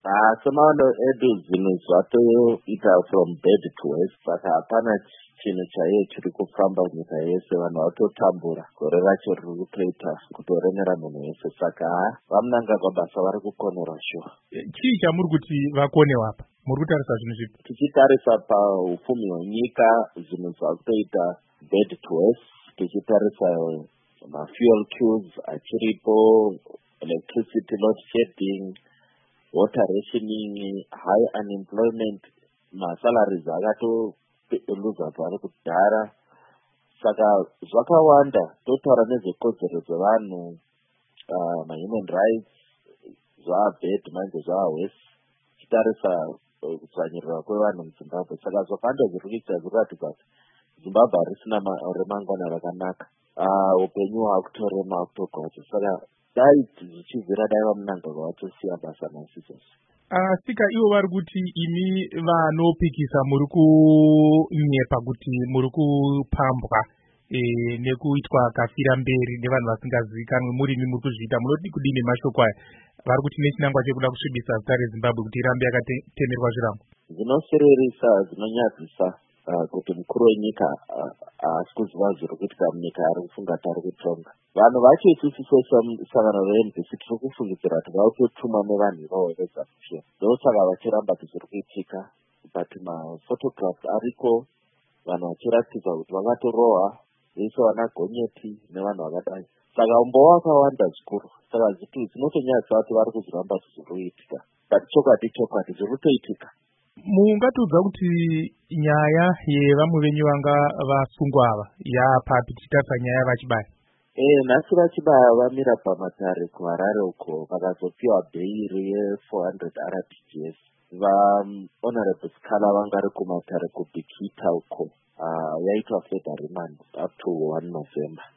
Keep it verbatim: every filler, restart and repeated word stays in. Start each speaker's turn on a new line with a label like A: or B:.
A: Ah, semaona edu zvinhu zvatoita from bed to west, saka hapana chinhu chaiye chiri kufamba nyika yese, vanhu vatotambura gore racho riri kutoita kutoremera munhu wese, saka vamunangagwa basa vari kukonera shuwa.
B: Chii chamuri kuti vakone wapa? Muri kutarisa zvinhu zvipi?
A: Tichitarisa paupfumi hwenyika zvinhu zvakutoita bed to west, tichitarisa mafuel queues achiripo, electricity load shedding, water rationing, high unemployment, masalaries akatoluza pari kudhara. Saka zvakawanda, totaura nezvekodzero dzevanhu, uh, ma-human rights, zvabed manje zvawest, tichitarisa kudzvanyirira kwevanhu muZimbabwe. Saka zvakawanda zviri kuita zviri kuratidza kuti Zimbabwe harisina remangwana rakanaka. Uh, upenyu hwakutorema hwakutogwacha. Saka dai zvichibvira dai vamunangagwa vatosiya basa nhasi izvozvo.
B: Uh, sika ivo vari kuti imi vanopikisa muri kunyepa kuti muri kupambwa e, nekuitwa kafira mberi nevanhu vasingazivikanwi, muri imi muri kuzviita. Munoti kudini mashoko aya? Vari kuti nechinangwa chekuda kusvibisa zita reZimbabwe kuti irambe yakatemerwa zvirambo.
A: Zvinosereresa, zvinonyadzisa uh, kuti mukuru wenyika haasi uh, kuziva zviri kuitika munyika ari kufunga kuti ari kutonga. Vanhu vacho isusu sesangano reM D C tiri kufungidzira kuti vautotuma nevanhu ivavo veZANU-P F. Ndosaka vachiramba zviri kuitika, but maphotographs ariko, vanhu vachiratidza kuti vakatorohwa vese vana gonyeti nevanhu vakadai. Saka umbowa wakawanda zvikuru. Saka zvitu zvinotonyadzisa kuti vari kuzviramba zviri kuitika, but chokwadi chokwadi zviri kutoitika.
B: Mungatiudza kuti nyaya yevamwe venyu vanga vasungwa ava yapapi, tichitarisa nyaya vachibaya?
A: Eh, nhasi vachibaya vamira pamatare kuHarare uko, vakazopiwa bheiri ye-four hundred R T G S. Va-honorable Sikhala vangari kumatare kuBikita uko, uh, yaitwa further remand up to one November.